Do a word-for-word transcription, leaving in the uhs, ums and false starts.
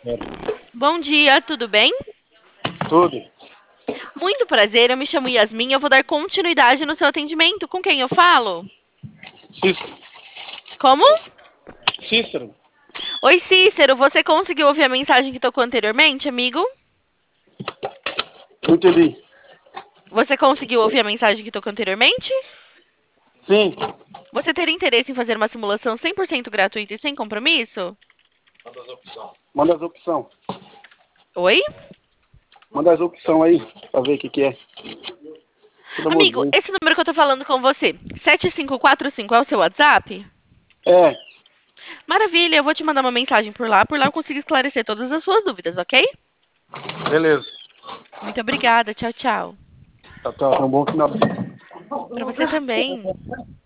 É, Bom dia, tudo bem? tudo. Muito prazer, eu me chamo Yasmin, eu vou dar continuidade no seu atendimento. Com quem eu falo? Cícero. Como? Cícero. Oi, Cícero, você conseguiu ouvir a mensagem que tocou anteriormente, amigo? Não entendi. Você conseguiu ouvir a mensagem que tocou anteriormente? Sim. Você teria interesse em fazer uma simulação cem por cento gratuita e sem compromisso? Manda as opções. Oi? Manda as opções aí, pra ver o que, que é. Pelo amor de Amigo, Deus. esse número que eu tô falando com você, sete cinco quatro cinco é o seu WhatsApp? É, Maravilha, eu vou te mandar uma mensagem por lá, por lá eu consigo esclarecer todas as suas dúvidas, ok? beleza. Muito obrigada, tchau, tchau. Tá, tá, um bom final de semana. Pra você também.